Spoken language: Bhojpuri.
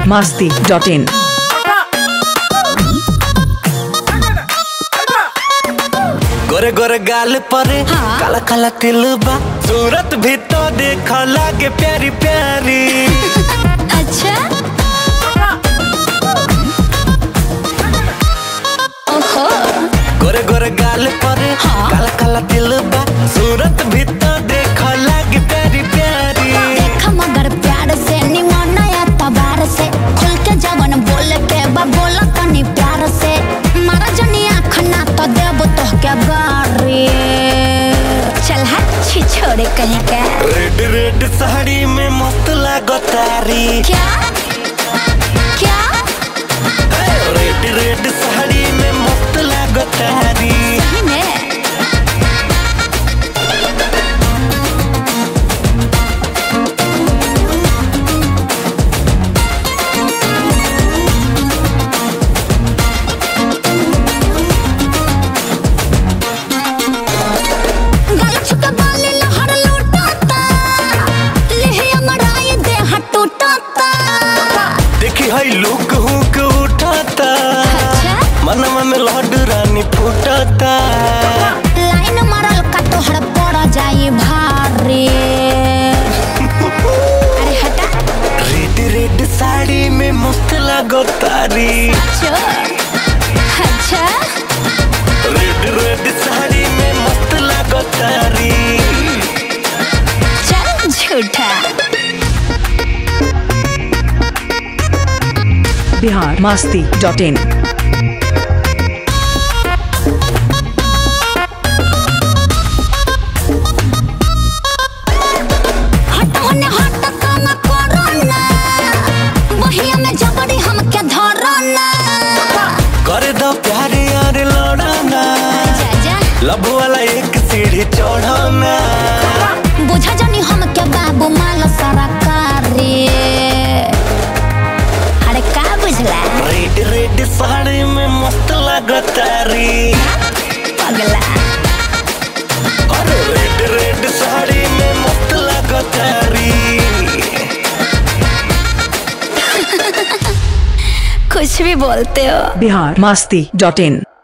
biharmasti.in। गोरे गोरे गाल पर काला काला तिल बा, सूरत भी तो देख लागे प्यारी प्यारी। अच्छा ओहो गोरे गोरे गाल पर काला काला तिल बा, सूरत भी तो देख लागे प्यारी प्यारी। देखा मगर प्यार से निमन या तबार से खुल के जवन बोले के बा बोला तनी प्यार से। मारा जनी आँख ना तो देव तो क्या गारी। चल हट छी छोड़े कहीं का। रेड रेड साड़ी में मस्त लागो तारी। क्या क्या रेड रेड साड़ी में मस्त लागो तारी। सही में देखी है लुक हुक उठाता, मनवा में लहड रानी फूटाता। लाइन मारल का तोहर पड़ जाई भारी। अरे हटा। रेड रेड साड़ी में मस्त लागो तारी। अच्छा रेड रेड साड़ी में मस्त लागो तारी। चल झूठा। biharmasti.in। कर दो प्यारे यार लौड़ाना, लब वाला एक सीढ़ी चढ़ाना। बुझा जानी हम क्या बाबू माल सरकारी। अरे का बुझला। रेड रेड साड़ी में मस्त लागो तारी। पगला अरे रेड रेड साड़ी में मस्त लागो तारी। कुछ भी बोलते हो। biharmasti.in।